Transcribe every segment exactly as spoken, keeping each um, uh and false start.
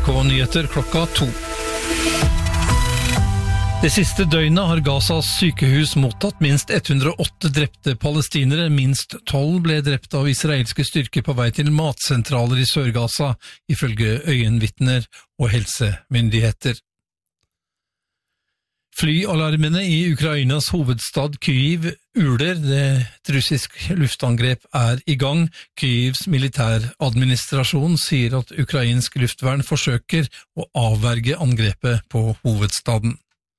Nyheter klokka to. Det siste døgnet har Gazas sykehus mottatt minst hundre og åtte drepte palestinere, minst tolv ble drept av israelske styrker på vei til matsentraler i Sør-Gaza, ifølge øyenvitner og helsemyndigheter. Flyalarmene i Ukrainas hovedstad Kyiv uler, det russisk luftangrep er i gang. Kyivs militæradministrasjon sier at ukrainsk luftvern forsøker å avverge angrepet på hovedstaden.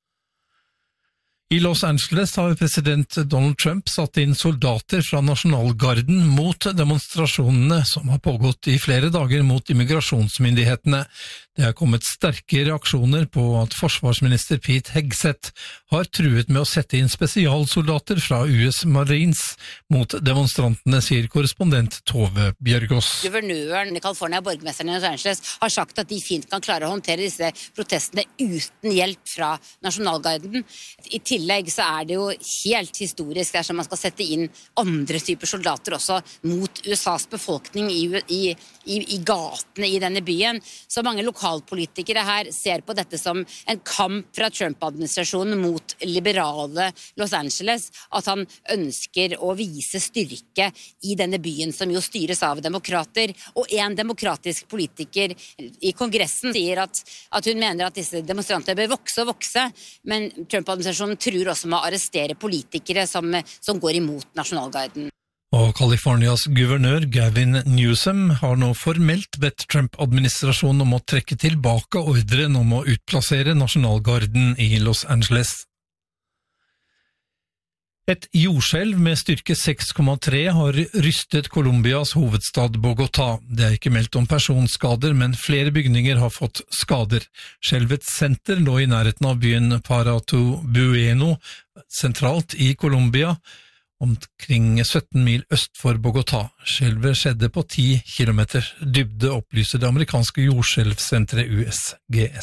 I Los Angeles har president Donald Trump satt inn soldater fra Nasjonalgarden mot demonstrasjonene som har pågått i flere dager mot immigrasjonsmyndighetene. Det har kommet sterke reaksjoner på at forsvarsminister Pete Hegseth har truet med å sette inn spesialsoldater fra U S Marines mot demonstrantene, sier korrespondent Tove Bjørgås. Guvernøren i California, borgermesteren i Los Angeles, har sagt at de fint kan klare å håndtere disse protestene uten hjelp fra Nasjonalgarden. I tillegg så er det jo helt historisk dersom man skal sette inn andre typer soldater også mot U S A's befolkning i, i, i, i gatene i denne byen. Så mange lokalpolitikere her ser på dette som en kamp fra Trump-administrasjonen mot liberale Los Angeles, at han ønsker å vise styrke i denne byen som jo styres av demokrater. Og en demokratisk politiker i kongressen sier at, at hun mener at disse demonstrantene bør vokse og vokse, men Trump-administrasjonen truer også med å arrestere politikere som, som går imot Nasjonalgarden. Og Californias guvernør Gavin Newsom har nå formelt bedt Trump-administrasjonen om å trekke tilbake ordren om å utplassere Nasjonalgarden i Los Angeles. Et jordskjelv med styrke seks komma tre har rystet Colombias hovedstad Bogotá. Det er ikke meldt om personskader, men flere bygninger har fått skader. Skjelvets senter lå i nærheten av byen Parato-Bueno, sentralt i Colombia, omkring sytten mil øst for Bogotá. Skjelvet skjedde på ti kilometer dybde, opplyser det amerikanske jordskjelvsenteret U S G S.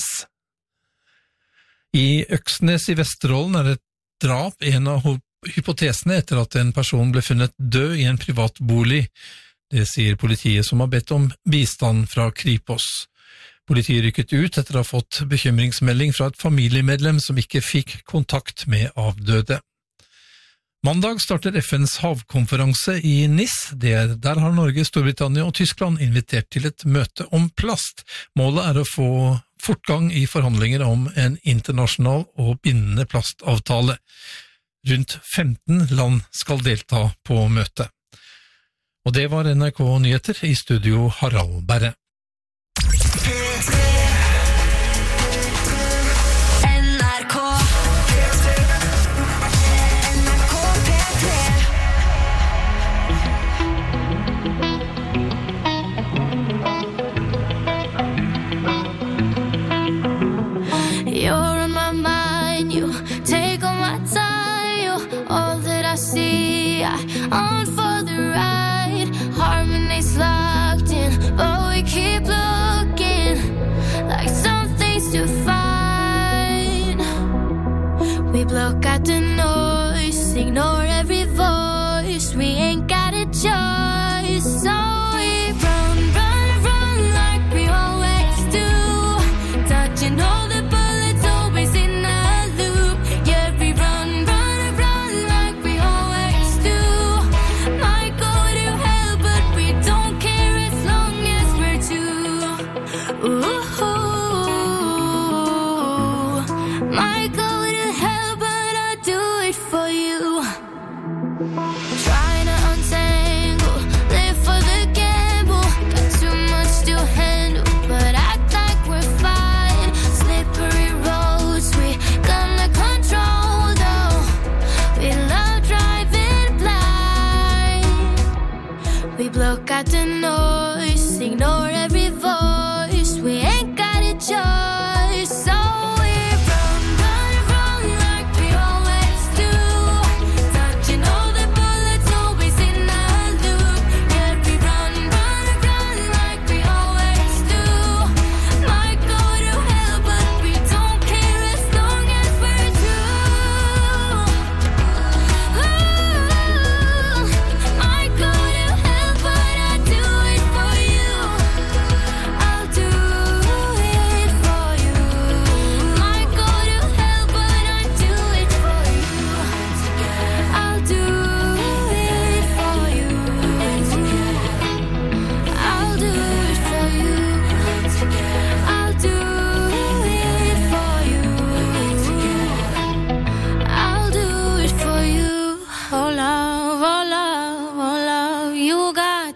I Øksnes i Vesterålen er et drap en av hypotesene etter at en person ble funnet død i en privat bolig. Det sier politiet, som har bedt om bistand fra Kripos. Politiet rykket ut etter å ha fått bekymringsmelding fra et familiemedlem som ikke fikk kontakt med avdøde. Mandag starter F N's havkonferanse i Nis. Der har Norge, Storbritannia og Tyskland invitert til et møte om plast. Målet er å få fortgang i forhandlinger om en internasjonal og bindende plastavtale. Rundt femten land skal delta på møtet. Og det var N R K Nyheter, i studio Harald Berre. On for the ride, harmony's locked in, but we keep looking like something's to find. We block out the noise, ignore every voice, we ain't got a choice, so we run, run, run like we always do, touching all the bullets, always in a loop. Yeah, we run, run, run like we always do. Might go to hell, but we don't care as long as we're two. Ooh, might go to hell, but I'll do it for you. Trying to untangle, live for the gamble, got too much to handle, but act like we're fine. Slippery roads, we gonna control though. We love driving blind. We block out the noise, ignore every voice, we ain't got a choice, so we run, run, run like we always do, touching all the bullets, always in a loop. Yeah, we run, run, run like we always do. Might go to hell, but we don't care as long as we're two. Ooh, might go to hell, but I do it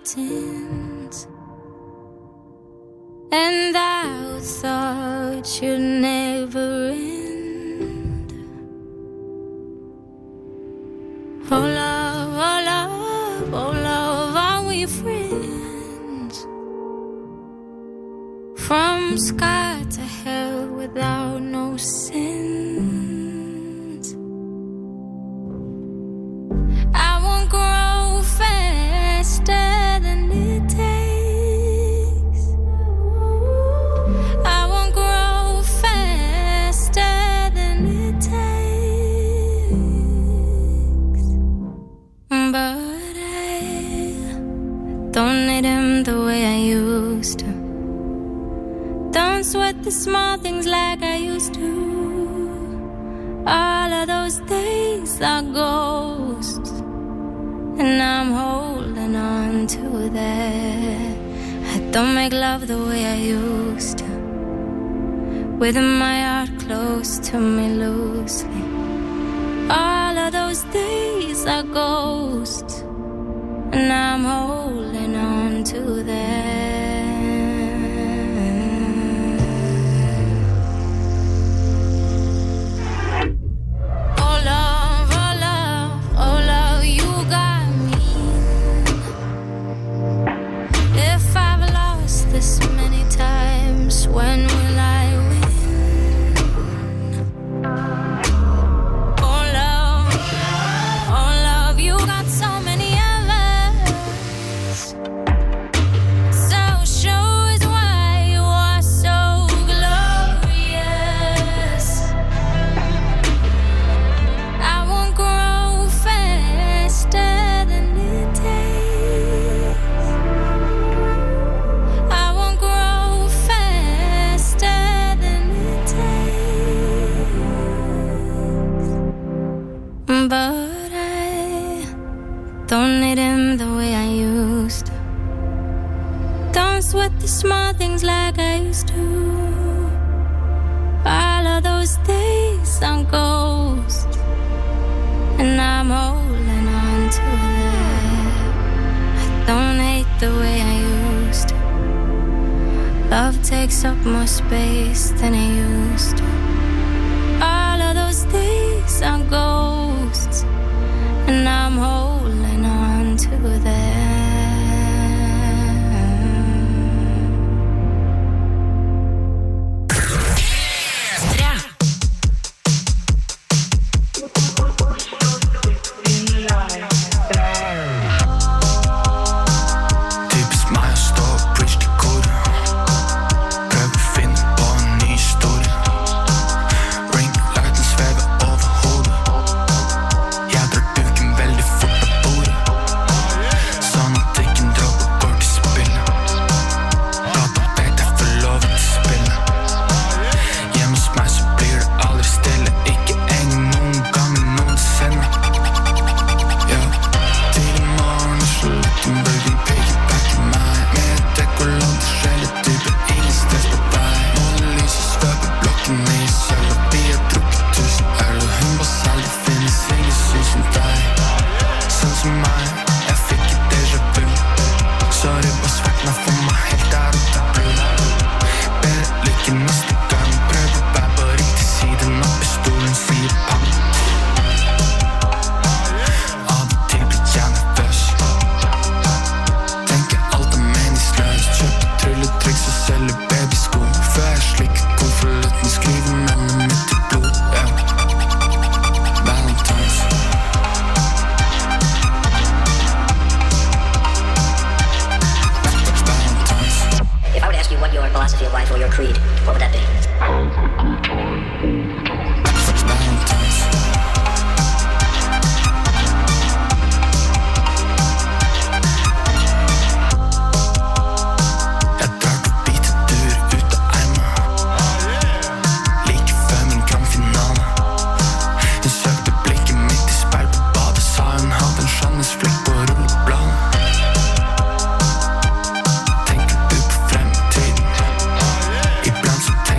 mountains, and I thought you'd never end. Oh love, oh love, oh love, are we friends? From sky to hell without no sins. I won't grow faster than it takes. I won't grow faster than it takes. But I don't need him the way I used to. Don't sweat the small things like I used to. All of those days are ghosts, and I'm holding on to that. I don't make love the way I used to, with my heart close to me loosely. All of those days are ghosts, and I'm holding on to that. When will I win? Oh love, oh love, you got so many others. So shows why you are so glorious. I won't grow faster than it takes. I won't grow faster. But I don't need him the way I used to. Don't sweat the small things like I used to. All of those days are ghosts, and I'm holding on to that. I don't hate the way I used to. Love takes up more space than it used to. All of those days are ghosts, and I'm holding on to that. Typisk mig at stå og preach det gode. Prøv at finde på en ny historie. Ring lighten svæver over hovedet. Jeg drar duken veldig fort på bordet, sånn at ikke en dråpe går til spille. Prata deg der for lov til spille. Hjemme hos meg så blir det aldri stille. Ikke engang noen ganger noensinne. Ja, tidlig morgen og så lukken bølgen peker back i meg. Med et dekolant og skjellig type, ingen stress på vei. Målen lyser svøper blokken i sølv, og vi har drukket tusen øl. Og hun var selv, det finnes ingen syns som deg. Sånn som meg, jeg fikk et déjà vu. Sorry, bare svart meg for meg helt der ute blod. Bedre lykke neste gang, prøv å være på riktig siden av pistolen, sier pang. Av og til blir jeg nervøs. Tenker alt er meningsløst. Kjøper trylletriks og selger babysko. Før jeg slikker konvolutten, skriver navnet mitt i blod. Ja, Valentine's. Valentine's. If I were to ask you what your philosophy of life or your creed, what would that be? Valentine's. Jeg drar forbi til dur ut av Eima. Like før min grandfinale. Hun søkte blikket mitt i speil på badet, sa hun hadde en skjønnhetsflekk på rullebladet. Tenker du på fremtiden? Iblant så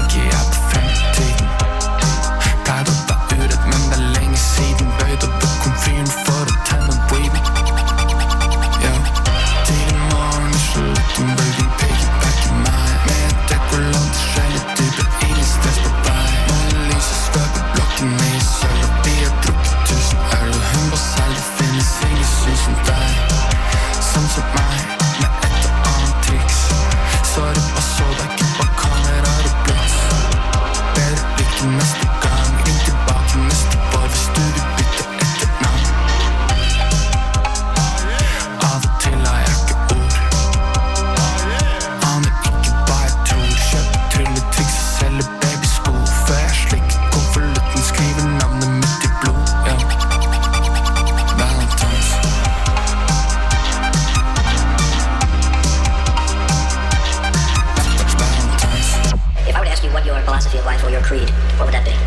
what would that be?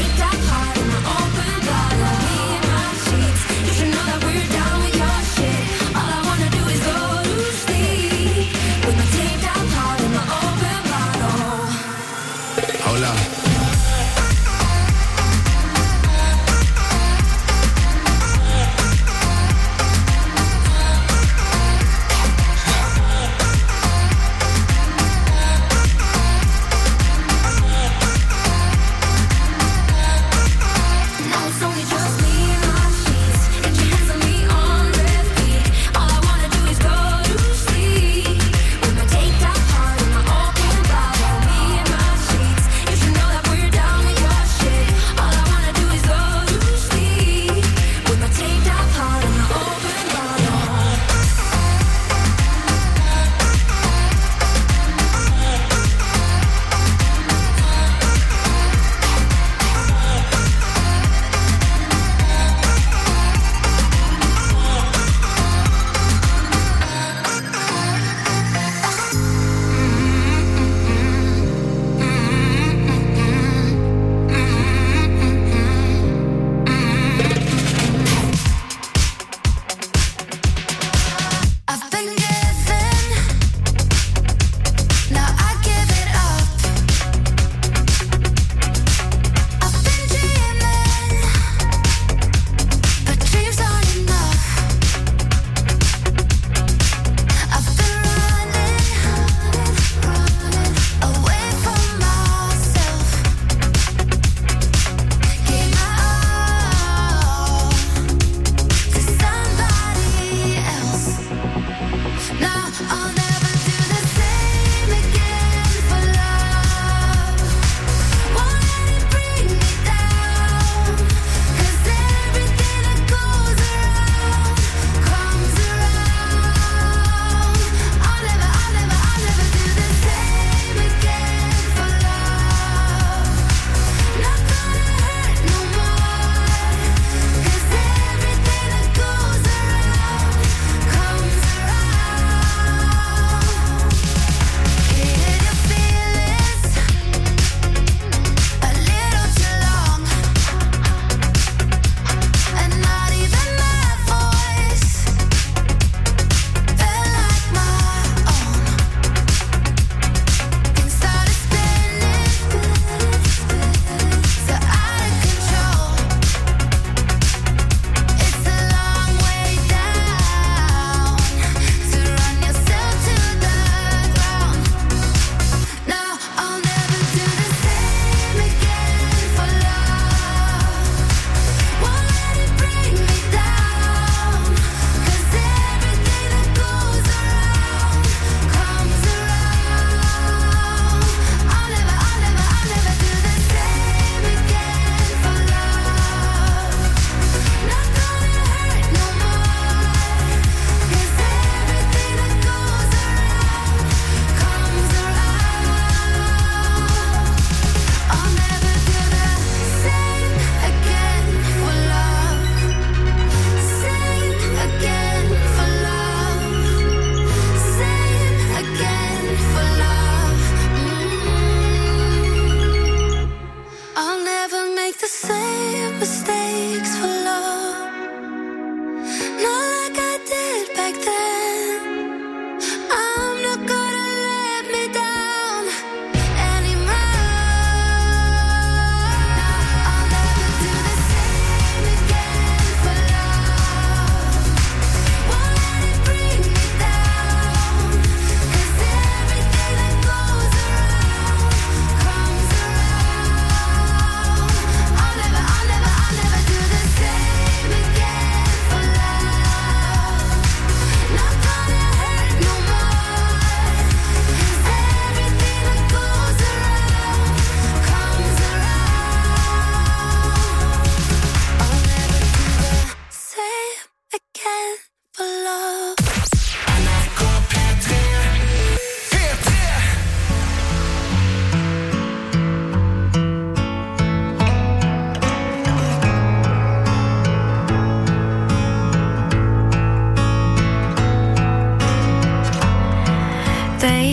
Shit.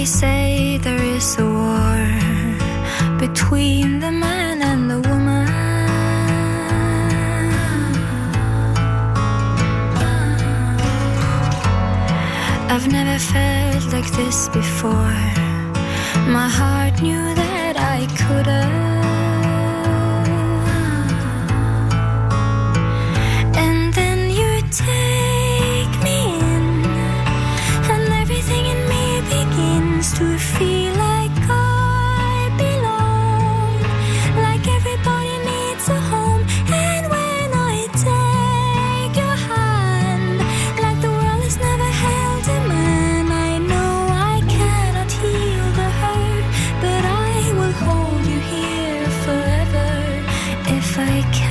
say there is a war between the man and the woman. I've never felt like this before. My heart knew that I couldn't. And then you take me in, and everything in me begins to feel like I belong, like everybody needs a home. And when I take your hand, like the world has never held a man, I know I cannot heal the hurt, but I will hold you here forever if I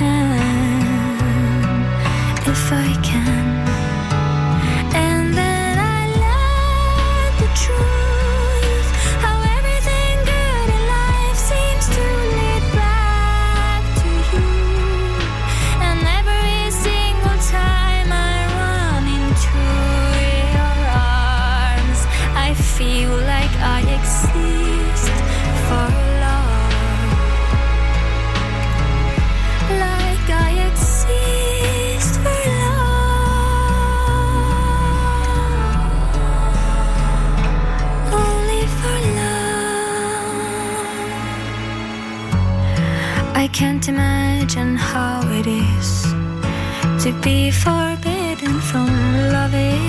can, if I can. And then I learned the truth, how everything good in life seems to lead back to you. And every single time I run into your arms, I feel like I exist for love, like I exist for love, only for love. I can't imagine how it is to be forbidden from loving.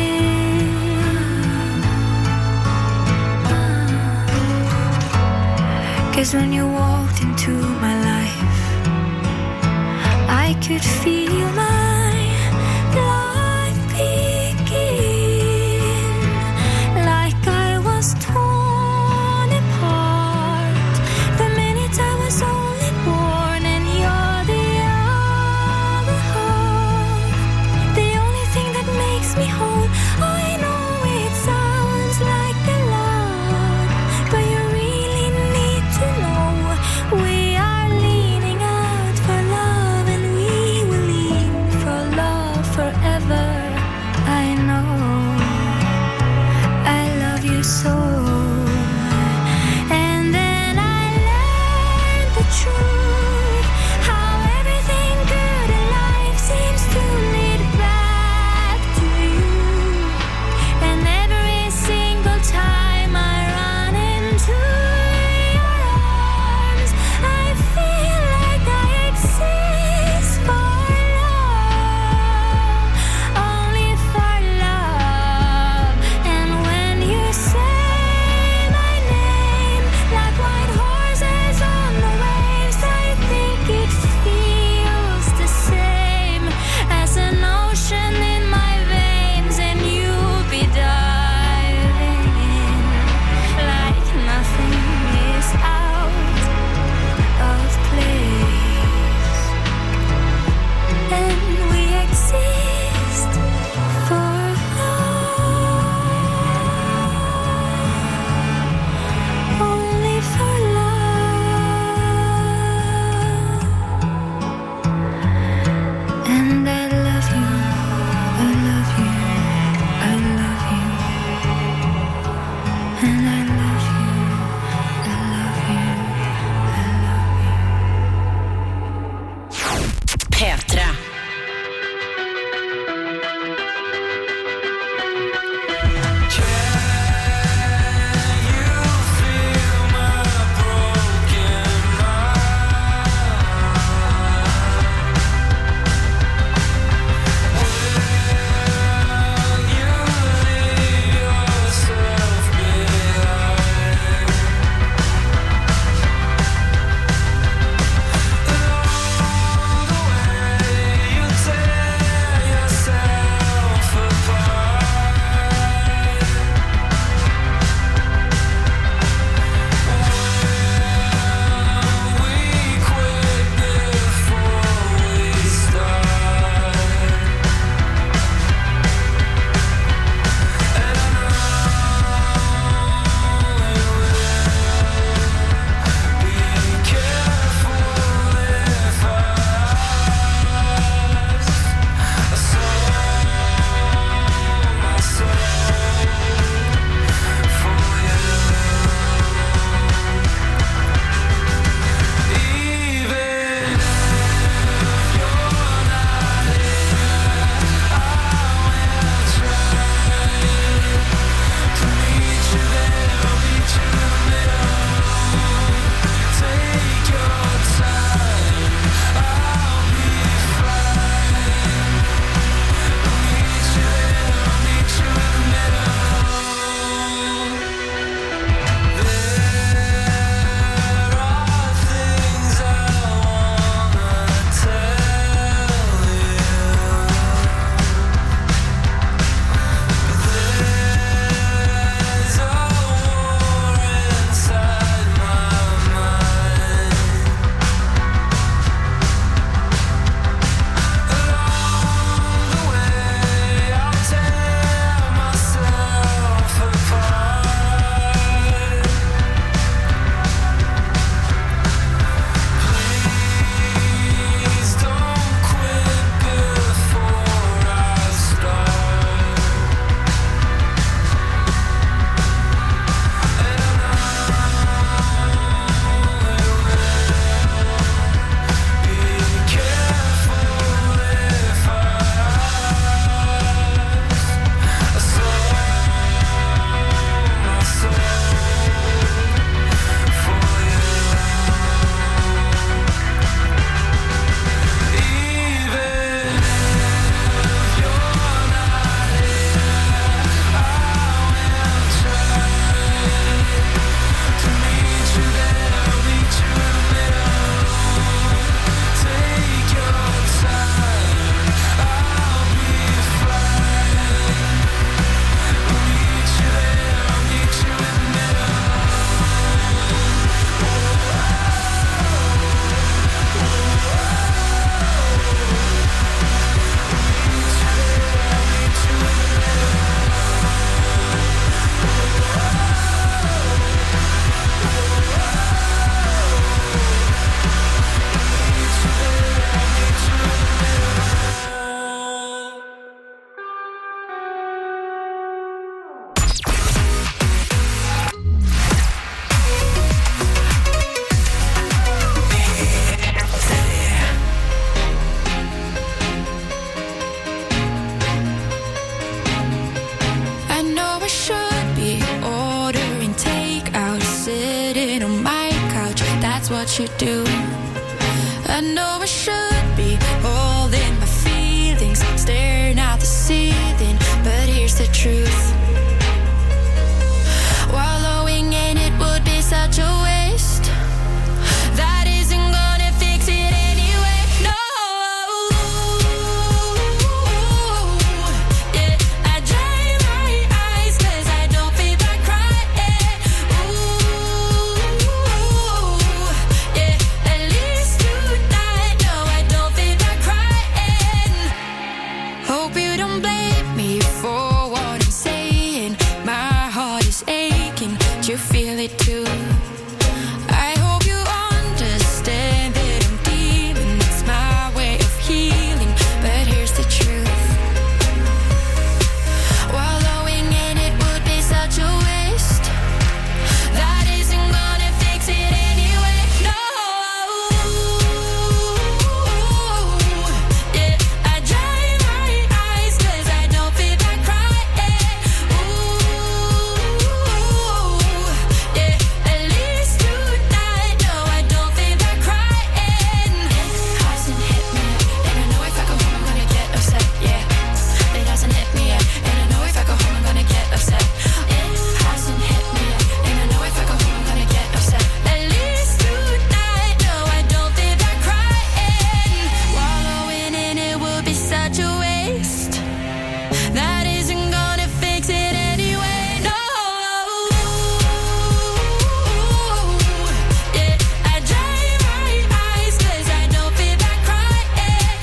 'Cause when you walked into my life, I could feel my life begin, like I was torn apart the minute I was only born. And you're the other half, the only thing that makes me whole. I know it sounds like a lot, but you really need to know we are leaning out for love, and we will lean for you feel it too. I hope you understand that I'm dealing. It's my way of healing, but here's the truth. Wallowing in it would be such a waste. That isn't gonna fix it anyway. No. Yeah, I dry my eyes 'cause I don't feel like crying. Ooh, yeah, at least tonight. No, I don't feel like crying. It hasn't hit me yet, and I know if I go home I'm gonna get upset. Yeah, it hasn't hit me yet, and I know if I go home I'm gonna get upset. It hasn't hit me yet, and I know if I go home I'm gonna get upset. At least tonight. No, I don't feel like crying. Wallowing in it would be such a waste. That isn't gonna fix it anyway. No. Yeah, I dry my eyes 'cause I don't feel like crying.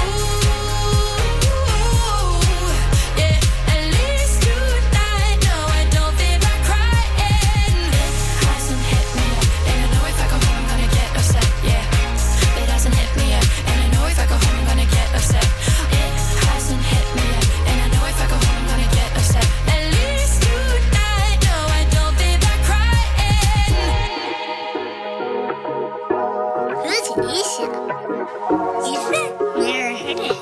Ooh, yeah, at least tonight. No, I don't feel like crying. It hasn't hit me yet, and I know if I go home I'm gonna get upset. Yeah, it hasn't hit me yet, and I know if I go home I'm gonna get upset. It hasn't hit me yet, and I know if I go home I'm gonna get upset. At least tonight. No, I don't feel like crying. Who's Nisha? Ethan? Never heard it.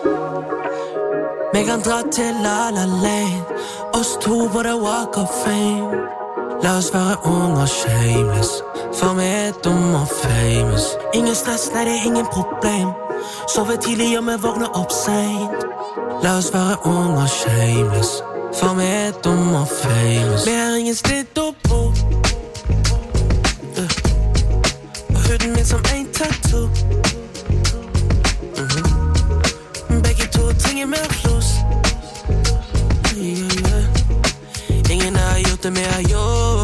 Megan drar til La La Land. Os to på the walk of fame. Lad os være unge og shameless. For mig er dum og famous. Ingen stress, nej det er ingen problem. Sover tidligt og med vågner op sent. Lad os være unge og shameless. For mig er dum og famous. Men jeg har ingen slidt du på. Øh. Og hytten min som en tattoo. Mhm. Begge to ting med plus. Yeah, yeah. Ingen har gjort det mere, jo.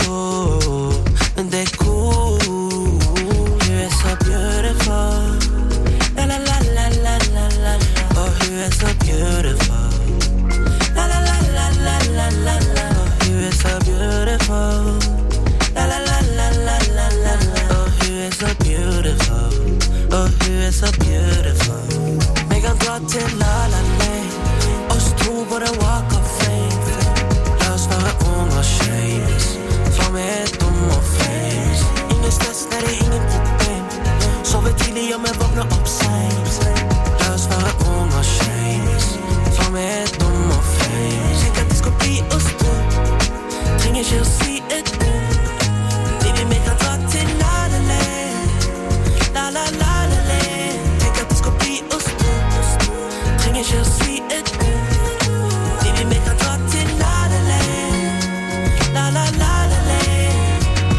Men det er cool. You are so beautiful. La la la la la la la. Oh, you are so beautiful. La la la la la la la la. Oh, you are so beautiful. La la la la la la la la. Oh, you are so beautiful. Oh, you are so beautiful. Megan drar til La La Land. Os to på the walk of fame. Lad os være unge og shameless. For mig er dum og famous. Ingen stress, nej det er ingen problem. Sover tidligt og med vågner op sent. Lad os være unge og shameless. For mig er dum og famous. Tænk at det skulle blive os to. Trænger ikke at sige et ord. Baby, Megan drar til La La Land. La la la la land. Tænk at det skulle blive os to. Trænger ikke at sige et ord. Baby, Megan drar til La La Land. La la la la land.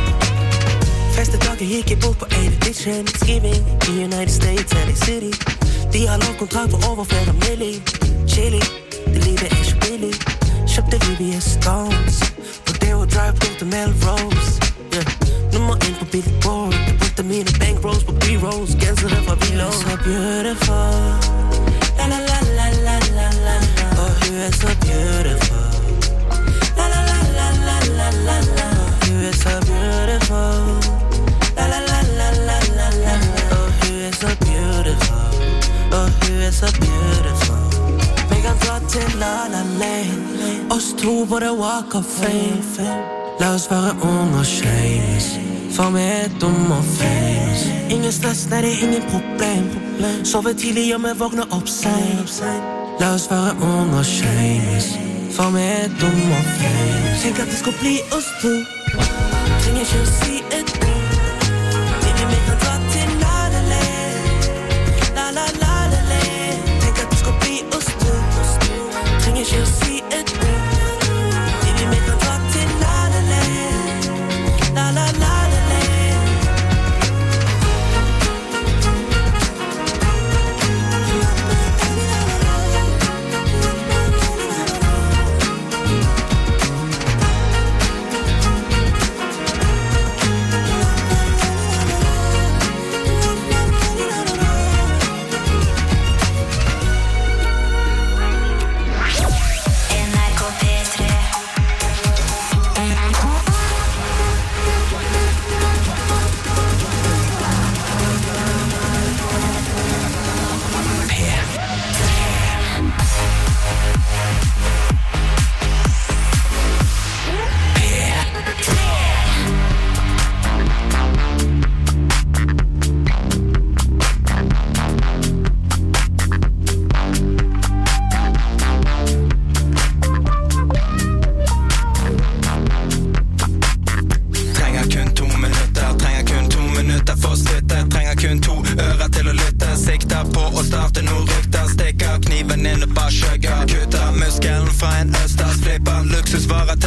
Faste dog kan ikke bo på en edition. Skipping i United States and the city. De har lov kontrakt på overflader Millie. Chili, det livet er ikke billigt. Købte V V S Stones. På Deo Drive på The Melrose. Yeah. Nummer en på Billboard. Jeg brugte mine bankrolls på B-rolls. Ganset her fra Vilo. So beautiful. La la la la la la la. Oh, you are so beautiful. La la la la la la la la. Oh, you are so beautiful. La la la la la la la. Oh, you are so beautiful. Oh, you are so beautiful. Megan drar til La La Land. Os to på the walk of fame. Lad os være unge og shameless. For mig er dum og famous. Ingen stress, nej det er ingen problem. Sover tidligt og med vågner op sent. Lad os være unge og shameless. For mig er dum og famous. Tænk at det skulle blive os to. Trænger ikke at sige et ord. Baby, Megan drar til La La Land. La la la la land. Tænk at det skulle blive os to. Trænger ikke at sige et ord. Baby, Megan drar til La La Land. La la la la land.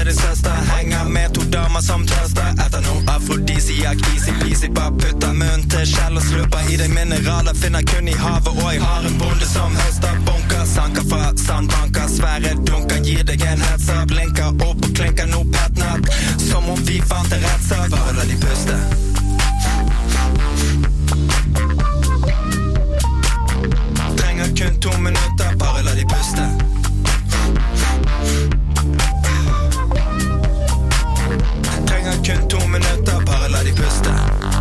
de søster. Henger med to damer som tørster etter noe afrodisiak. Easy peasy, bare putter munn til skjell og slupper i deg mineraler. Finner kun i havet, og jeg har en bonde som høster bunker. Sanker fra sandbanker, svære dunker, gir deg en hetser. Blinker opp og klinker noe petnatt, som om vi fant en rettsak. Bare la de puste. Trenger kun to minutter, bare la de puste. Trenger kun to minutter, bare la de puste.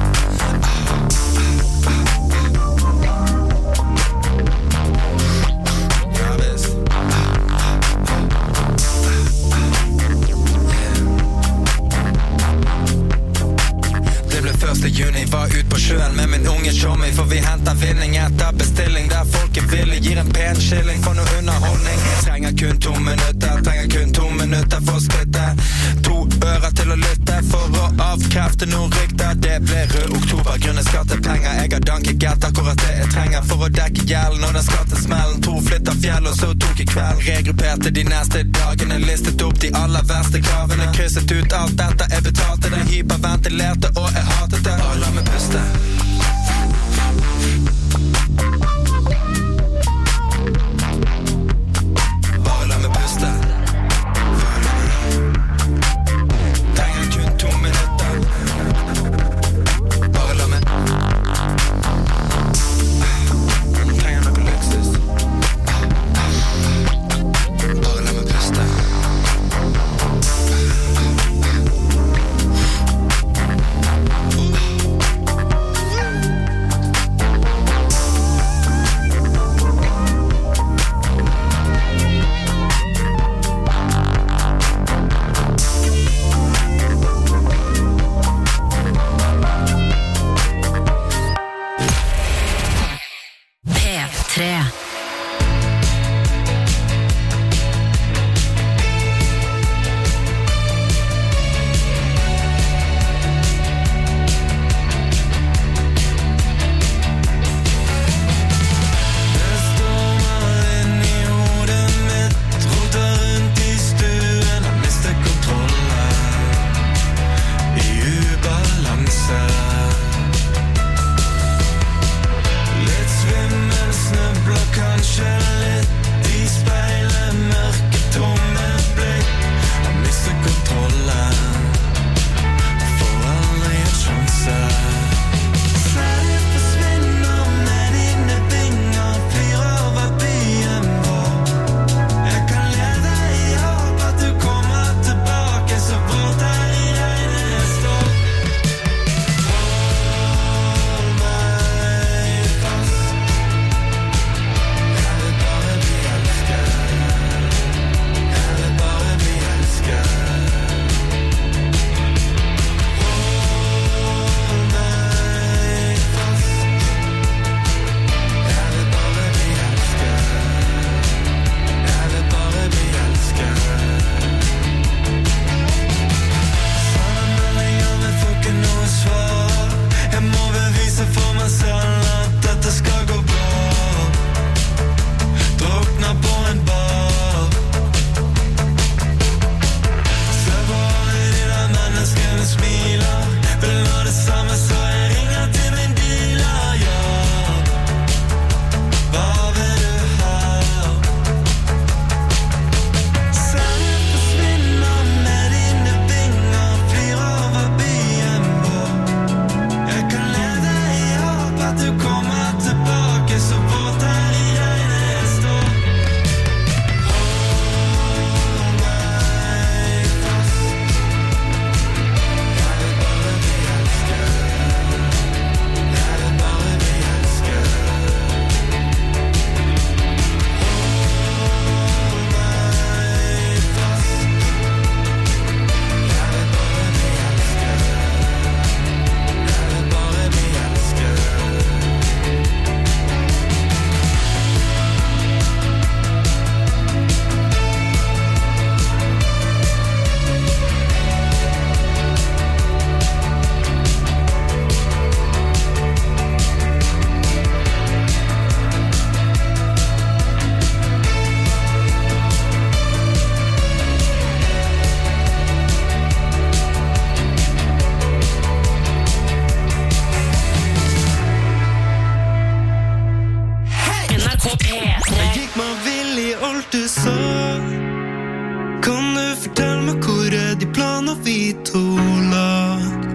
Ja visst. Det ble første juni, var ut på sjøen med min unge showmate, for vi henter vinning etter bestilling der folk er villig, gir en pen skilling for noe underholdning. Trenger kun to minutter, trenger kun to minutter for å splitte. To ører til å lytte for å avkrefte noen rykter. Det ble rød oktober, grunne skattepenger. Jeg har danket gett akkurat det jeg trenger for å dekke gjelden og den skattesmellen. To flytter fjell og så tok i kveld. Regrupperte de neste dagene, listet opp de aller verste kravene. Krysset ut alt dette, jeg betalte det, hyperventilerte og jeg hatet det. Bare la meg puste. Bare la meg puste. Trenger kun to minutter. Bare la meg. Trenger noe luksus. Bare la meg puste. fortell meg hvor er de planer vi to la.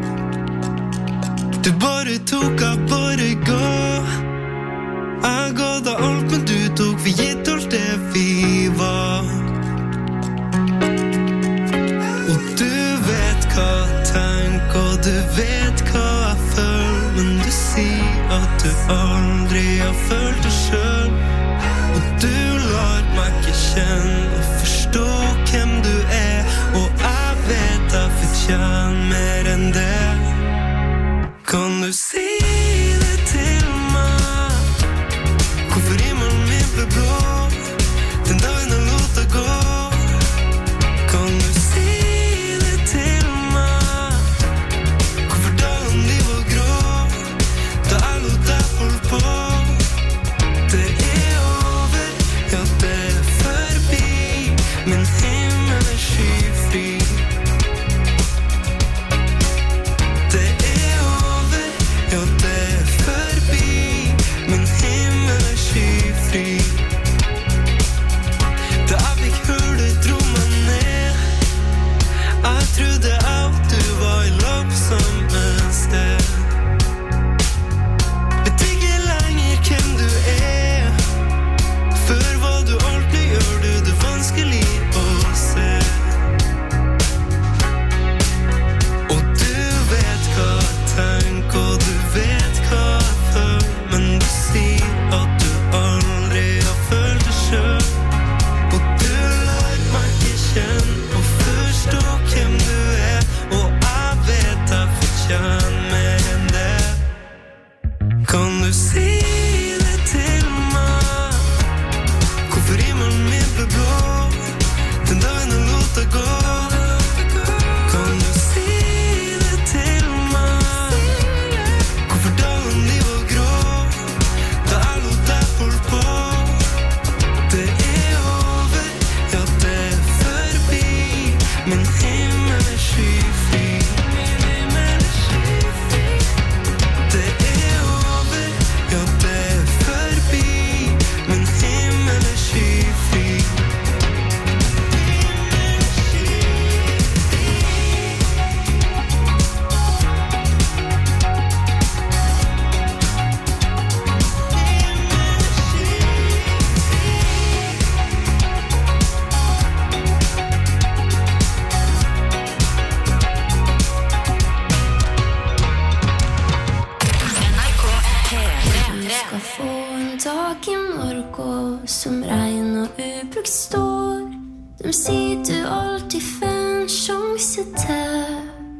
Du bare tok av bare gå. Jeg ga deg alt, men du tok for gitt alt det vi var. Og du vet hva jeg tenker, og du vet hva jeg føler, men du sier at du aldri har følt det selv. Og du lar meg ikke kjenne og forstå hvem du er, og jeg vet jeg fortjener mer enn det. Kan du si det til meg? Hvorfor himmelen min ble blå den dagen jeg lot deg gå? Kan du si det til meg? Hvorfor dagen de var grå da jeg lot deg holde på? Det er over, ja det er forbi, min himmel er skyfri. Det er over, ja det er forbi, min himmel er skyfri. Da jeg fikk høre det dro meg ned, jeg trodde at du var i lag på samme sted. Vet ikke lenger hvem du er, før var du alt, nå gjør du det vanskelig å se. Og du vet hva jeg tenker, og du vet hva jeg føler, men du sier at du aldri har følt det selv. Og du lar meg ikke kjenne og forstå hvem du er, og jeg vet jeg fortjener mer enn det. Kan du si det til meg? Hvorfor himmelen min ble blå den dagen jeg lot deg gå? Kan du si det til meg? Hvorfor dagen de var grå da jeg lot deg holde på? Det er over, ja det er forbi, min himmel er skyfri. Min himmel er skyfri. Det er over, ja det er forbi, min himmel er skyfri. Du skal få en dag i morgen som regn og ubrukt står. De sier du alltid får en sjanse til.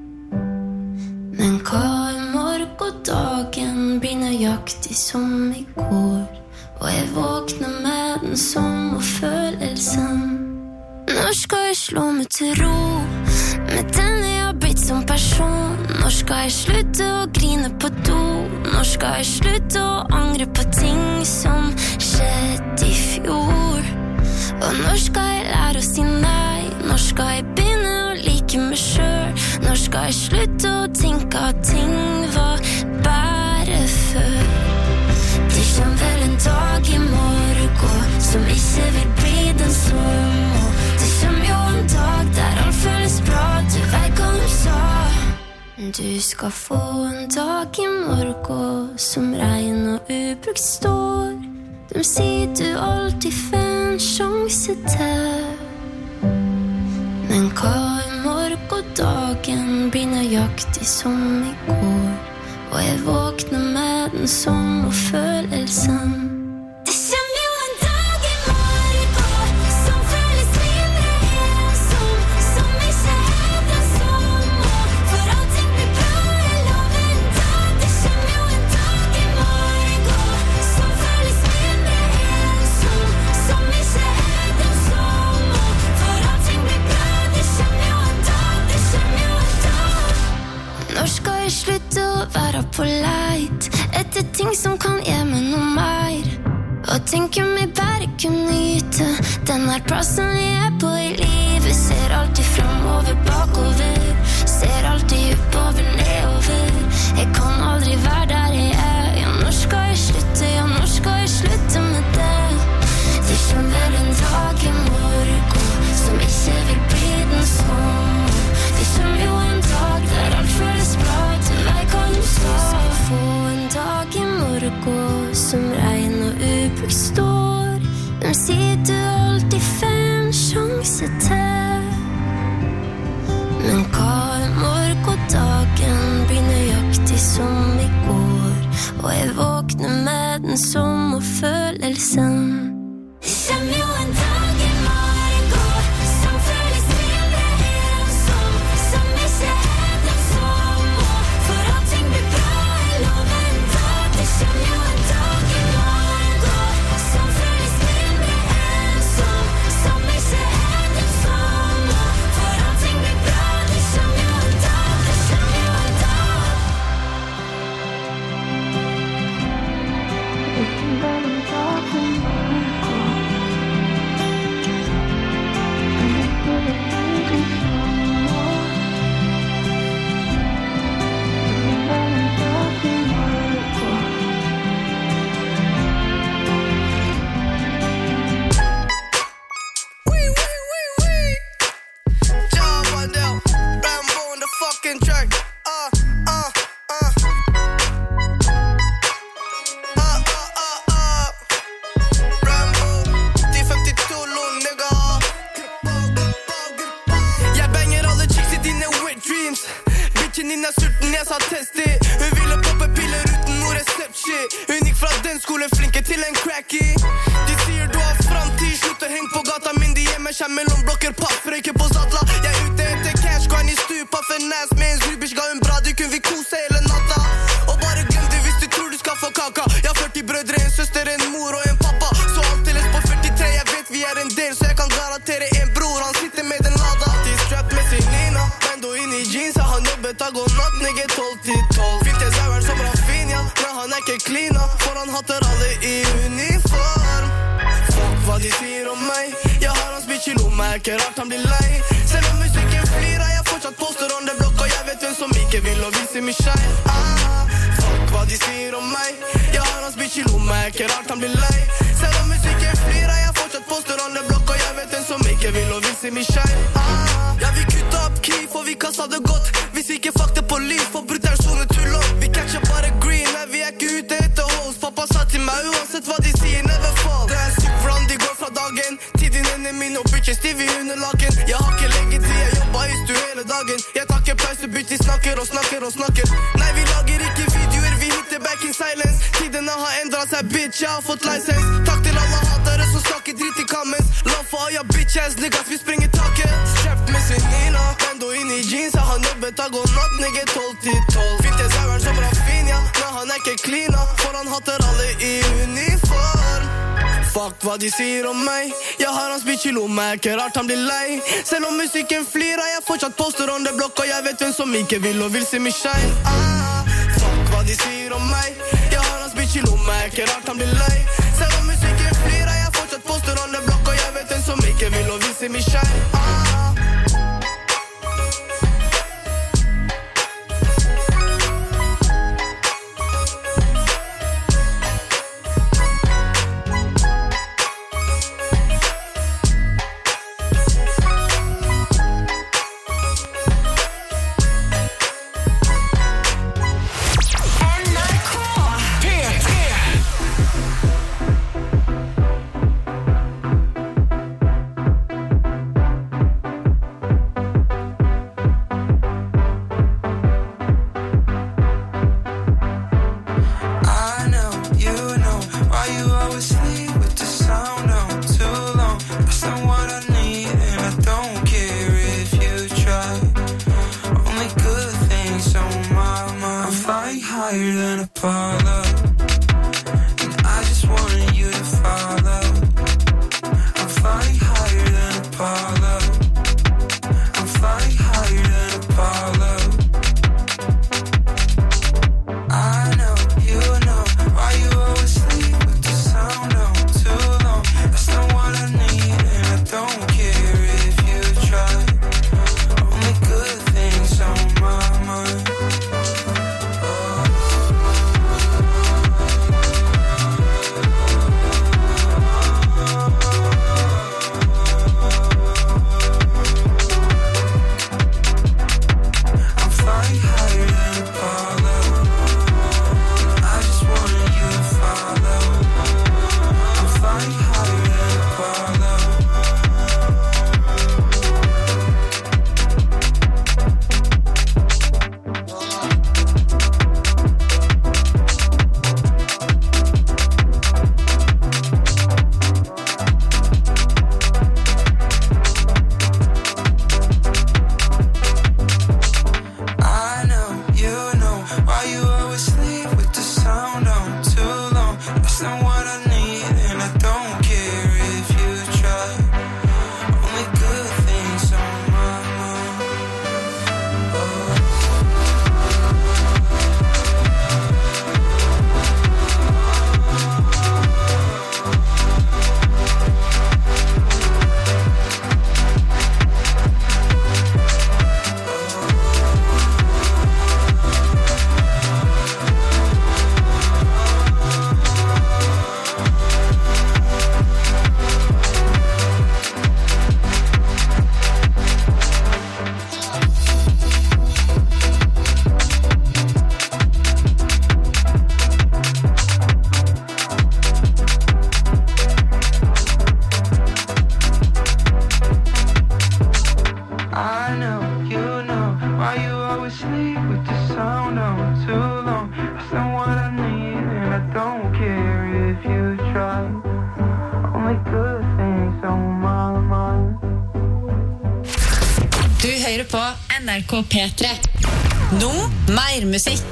Men hva i morgen dagen blir nøyaktig som i går, og jeg våkner med den samme følelsen. Når skal jeg slå meg til ro med den jeg har blitt som person? Når skal jeg slutte å grine på do? Når skal jeg slutte å angre på ting som skjedde i fjor? Og når skal jeg lære å si nei? Når skal jeg begynne å like meg selv? Når skal jeg slutte å tenke at ting var bare før? Det kommer vel en dag i morgen som ikke vil bli den som. Det kommer jo en dag der alt føles bra, du vet hva de sa. Du skal få en dag i morgen som regn og ubrukt står. De sier du alltid får en sjanse til. Men hva i morgen dagen blir nøyaktig som i går, og jeg våkner med den samme følelsen. Det kommer jo en dag i morgen som føles mindre ensom, som ikke er den samme, for allting blir bra, jeg lover en dag. Det kommer jo en dag i morgen som føles mindre ensom, som ikke er den samme, for allting blir bra. Det kommer jo en dag, det kommer jo en dag. Når skal jeg slutte å være på leit etter ting som kan gi meg noe mer, og tenker meg bare kunne nyte den her plassen jeg er på i livet? Ser alltid fremover, bakover, ser alltid oppover, nedover. Jeg kan aldri være der jeg er. Ja, når skal jeg slutte? Ja, når skal jeg slutte med det? Det kommer vel en dag i morgen som ikke vil bli den kanskje til. Men hva er morgendagen blir nøyaktig som i går, og jeg våkner med den samme følelsen. Det kommer jo en dag i morgen som føles mindre ensom, som ikke er den samme, for at ting blir bra er loven dag. Det kommer jo en dag i morgen som føles mindre ensom, som ikke er den samme, for at ting blir bra. Det kommer jo en dag, det kommer jo en dag. Det kommer en dag i morgen. Hva de sier om meg. Jeg har hans bitch i lomma, ikke rart han blir lei. Selv om musikken flirer, jeg fortsatt poster on the block, og jeg vet hvem som ikke vil og vil se meg shine. Ah, fuck hva de sier om meg. Jeg har hans bitch i lomma, ikke rart han blir lei. Selv om musikken flirer, jeg fortsatt poster on the block, og jeg vet hvem som ikke vil og vil se meg shine. Ah. sleep with the sound on too long. I said what I need and I don't care if you try. Only good things on my mind. Du hører på N R K P tre. Nå mer musikk.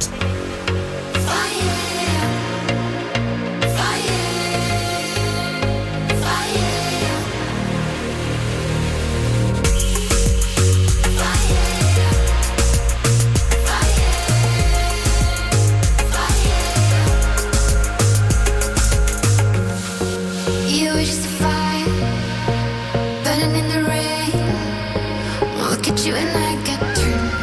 You and I got turned,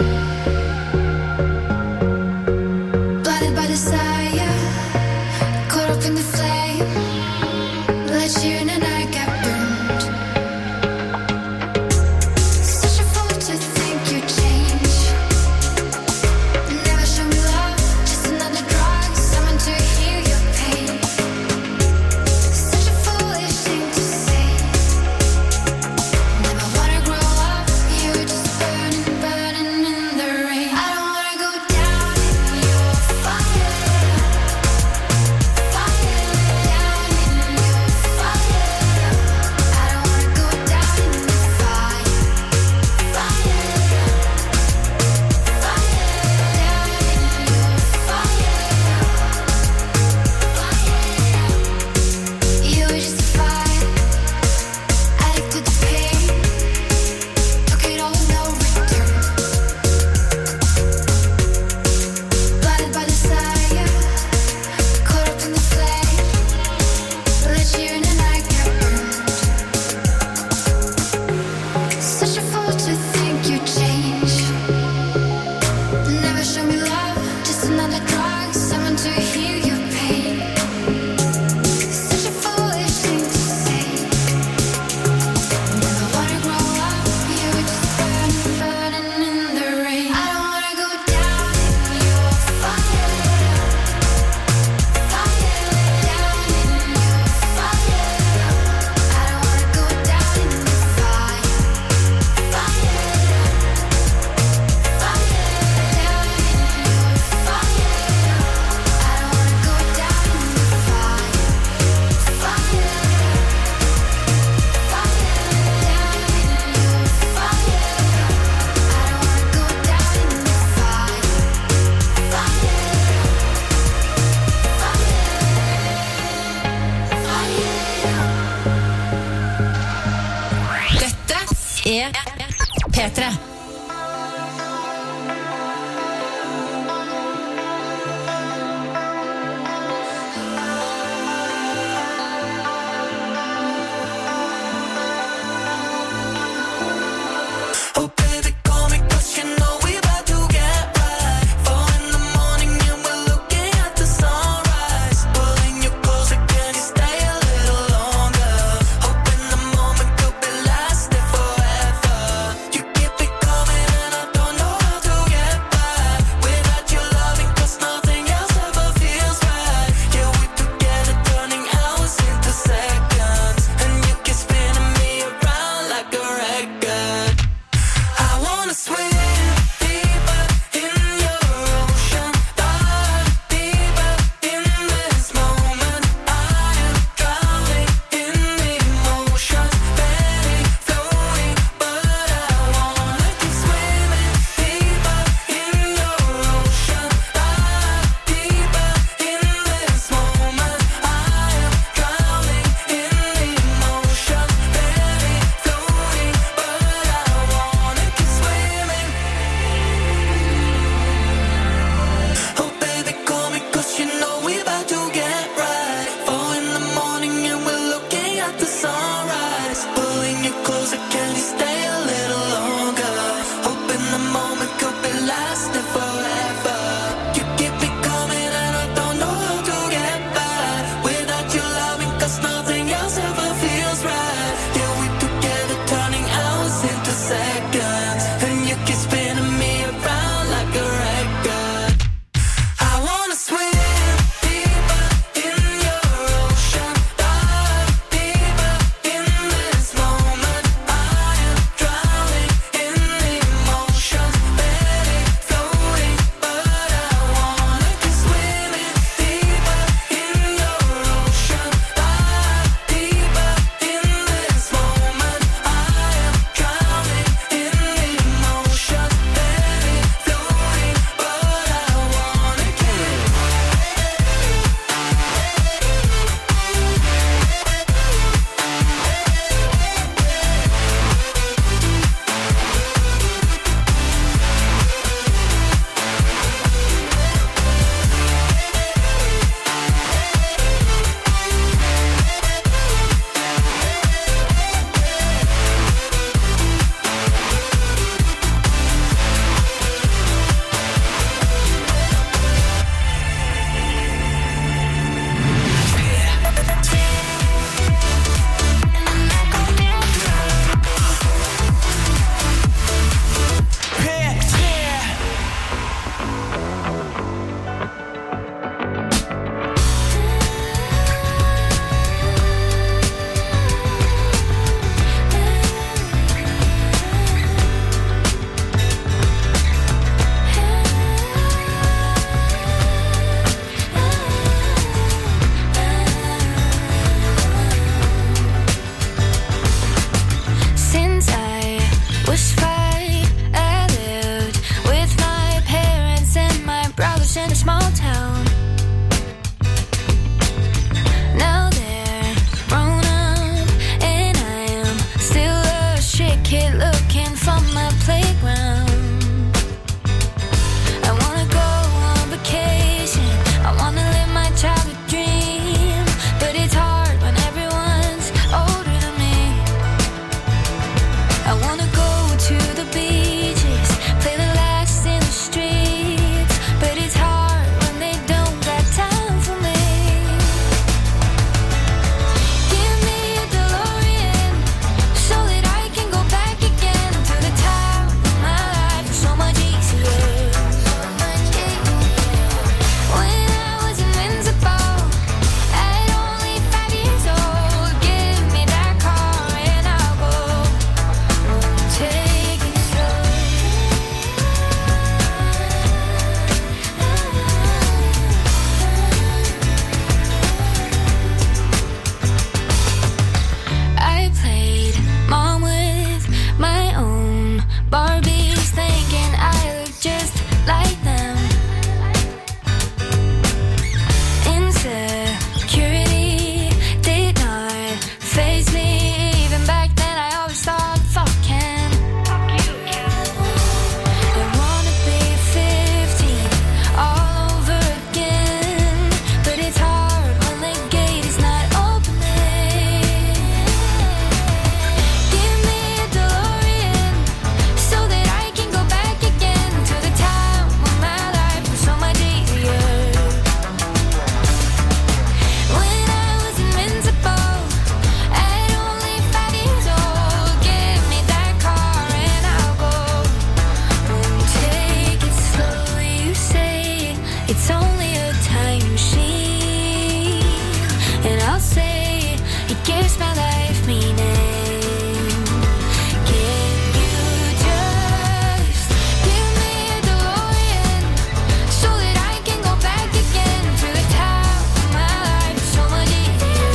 blinded by desire, caught up in the flame. Let you in and I got burned. Such a fool to think you change. Never show me love, just another drug, someone to heal your pain. Such a foolish thing to say. Never wanna grow up, you just burning, burning in the rain. I don't wanna go down in your fire, fire, down in your fire. I don't wanna go down in the fire, fire, fire, down in your fire, fire. You were just a fire, addicted to pain. Took it all, no return. Blinded by desire, caught up in the flame. Let you in and I got burned. Such a fool to think you change. Never show me love, just another drug, someone to heal your pain. Such a foolish thing to say. Never wanna grow up, you were just burning, burning in the rain. I don't wanna go down in your fire, fire, down in your fire. I don't wanna go down in the fire, fire, fire, down in your fire. I don't wanna go down in the fire, fire, fire, down in your fire. I don't wanna go down in the fire, fire, fire. Dette er P tre. Oh baby, call me 'cause you know we about to get right. Four in the morning and we're looking at the sunrise. Pulling you closer, can you stay a little longer? Hoping the moment could be lasting forever. You keep it calm. Barbies thinking I look just like them. Insecurity did not faze me. Even back then I always thought, fuck him. I wanna be fifteen all over again, but it's hard when the gate is not opening. Give me a DeLorean so that I can go back again to the time when my life was so much easier. When I was invincible at only five years old, give me that car and I'll go. Won't take it slow, you say it's only a time machine, and I'll say it gives my life meaning. Can you just give me a DeLorean so that I can go back again to the time when my life was so much easier?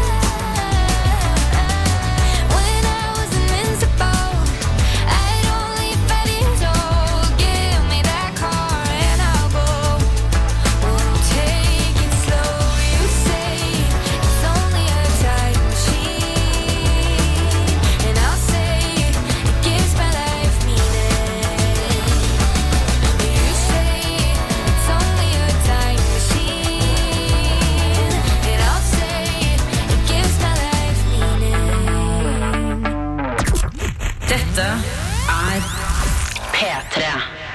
When I was invincible at only five years old, give me that car and I'll go. Won't take it slow, you say it's only a time machine, and I'll say it gives my life meaning. You say it's only a time machine, and I'll say it gives my life meaning. Dette er P tre.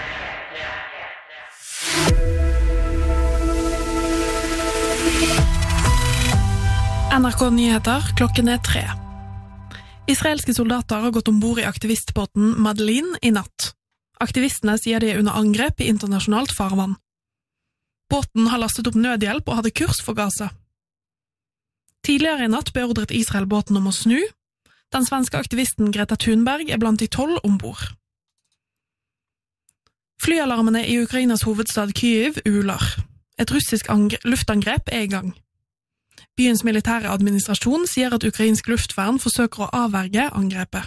N R K Nyheter, klokken er tre. Israelske soldater har gått ombord i aktivistbåten Madeleine i natt. Aktivistene sier de er under angrep i internasjonalt farvann. Båten har lastet opp nødhjelp og hadde kurs for Gaza. Tidligere i natt beordret Israel båten om å snu. Den svenske aktivisten Greta Thunberg er blant de tolv ombord. Flyalarmene i Ukrainas hovedstad Kyiv uler. Et russisk angre- luftangrep er i gang. Byens militære administrasjon sier at ukrainsk luftvern forsøker å avverge angrepet.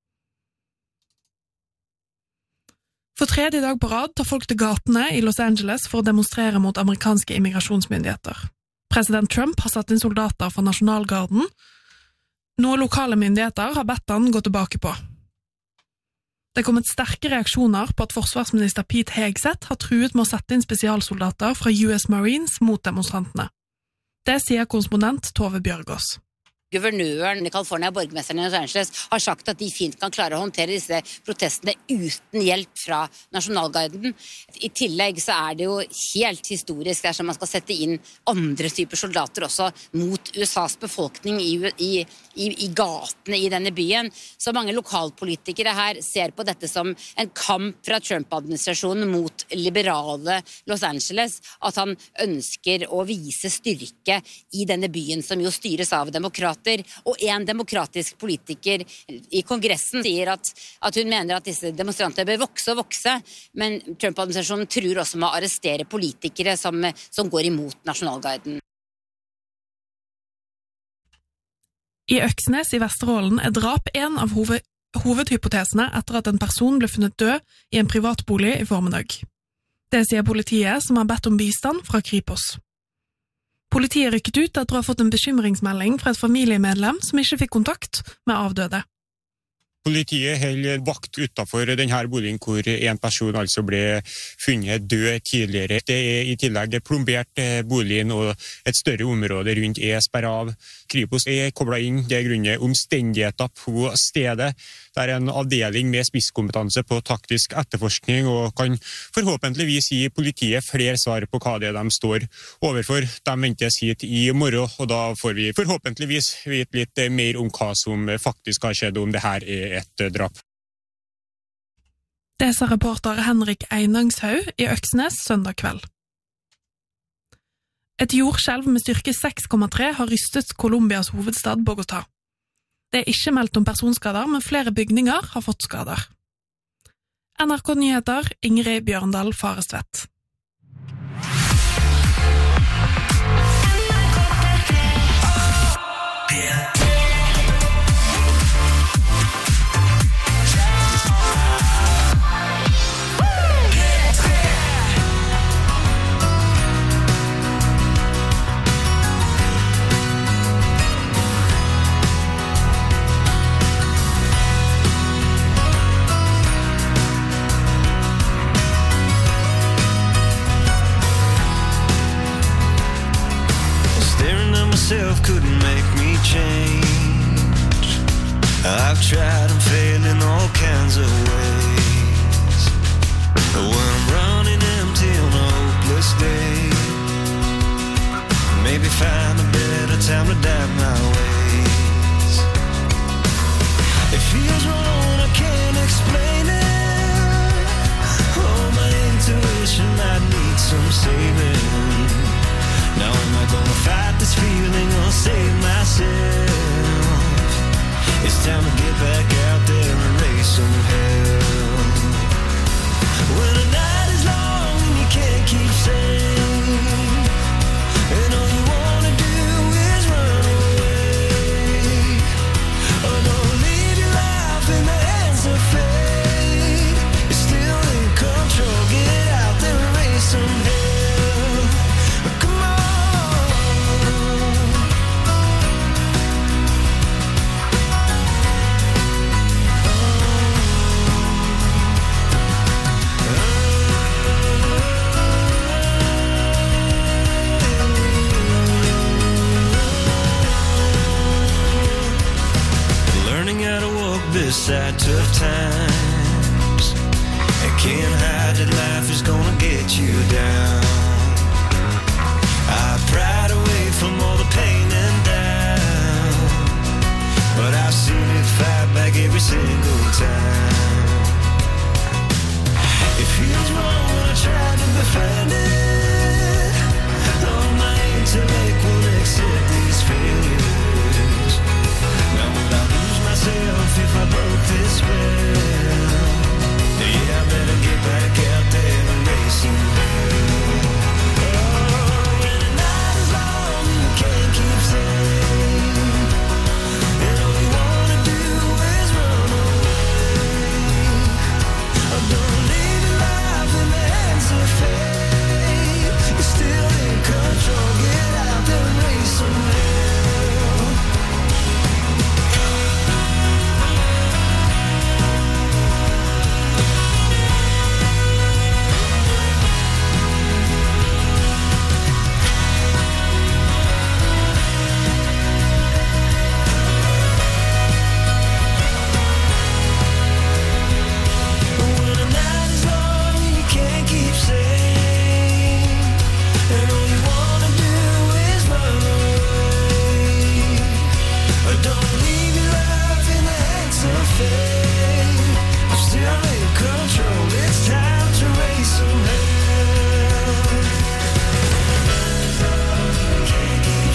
For tredje dag på rad tar folk til gatene i Los Angeles for å demonstrere mot amerikanske immigrasjonsmyndigheter. President Trump har satt inn soldater fra Nasjonalgarden, noe lokale myndigheter har bedt han gå tilbake på. Det er kommet sterke reaksjoner på at forsvarsminister Pete Hegseth har truet med å sette inn spesialsoldater fra U S Marines mot demonstrantene. Det sier korrespondent Tove Bjørgaas. Guvernøren i California, borgmesteren i Los Angeles, har sagt at de fint kan klare å håndtere disse protestene uten hjelp fra Nasjonalgarden. I tillegg så er det jo helt historisk dersom man skal sette inn andre typer soldater også mot U S A's befolkning i, i, i, i gatene i denne byen. Så mange lokalpolitikere her ser på dette som en kamp fra Trump-administrasjonen mot liberale Los Angeles, at han ønsker å vise styrke i denne byen som jo styres av demokrater. Og en demokratisk politiker i kongressen sier at, at hun mener at disse demonstranter bør vokse og vokse, men Trump-administrasjonen truer også med å arrestere politikere som, som går imot Nasjonalgarden. I Øksnes i Vesterålen er drap en av hoved, hovedhypotesene etter at en person ble funnet død i en privatbolig i formiddag. Det sier politiet, som har bedt om bistand fra Kripos. Politiet rykket ut etter å ha fått en bekymringsmelding fra et familiemedlem som ikke fikk kontakt med avdøde. Politiet holder vakt utenfor denne boligen hvor en person altså ble funnet død tidligere. Det er i tillegg plombert boligen, og et større område rundt er sperret av. Kripos er koblet inn, det er grunnet omstendigheter på stedet. Det er en avdeling med spisskompetanse på taktisk etterforskning og kan forhåpentligvis gi politiet flere svar på hva det er de står overfor. De ventes hit i morgen, og da får vi forhåpentligvis vite litt mer om hva som faktisk har skjedd, om det her er et drap. Det sa reporter Henrik Einangshaug i Øksnes søndag kveld. Et jordskjelv med styrke seks komma tre har rystet Colombias hovedstad Bogotá. Det er ikke meldt om personskader, men flere bygninger har fått skader. N R K Nyheter, Ingrid Bjørndal Farestvedt. change. I've tried and failed in all kinds of ways. When I'm running empty on a hopeless day, maybe find a better time to adapt my ways. It feels wrong, I can't explain it. Oh, my intuition might need some saving. Now am I gonna fight this feeling or save myself? It's time to get back out there and raise some hell. When the night is long and you can't keep saying, and all you wanna do is run away. Oh, don't leave your life in the hands of fate. You're still in control, get out there and raise some hell. Come on. Learning how to walk beside tough times. I can't hide that life is gonna get you down. I pried away from all the pain and doubt, but I've seen it fight back every single time. It feels wrong when I try to defend it. Oh, my intellect won't accept these failures. Now would I lose myself if I broke this spell? Yeah, I better get back out there and raise some hell. Oh, when the night is long and you can't keep saying, and all you wanna do is run away. Oh, don't leave your life in the hands of fate. You're still in control, get out there and raise some hell. When the night is long and you can't keep saying, and all you wanna do is run away. But don't leave your life in the hands of fate. I'm still in control, it's time to raise some hell. Can't keep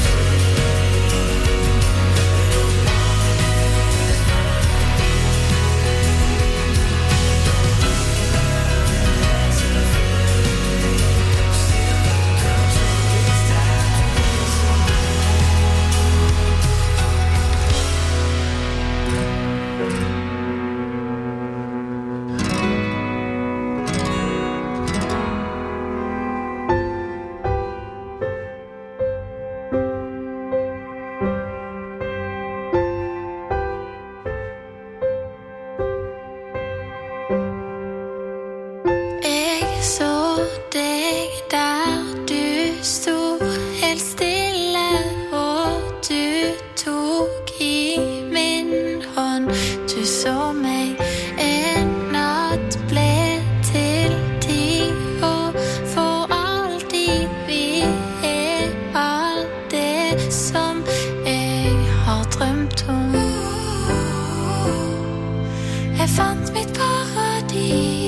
Jeg så deg der du sto helt stille, og du tok i min hånd. Du så meg en natt ble til ti, og for alltid vi er alt det som jeg har drømt om. Jeg fant mitt paradis.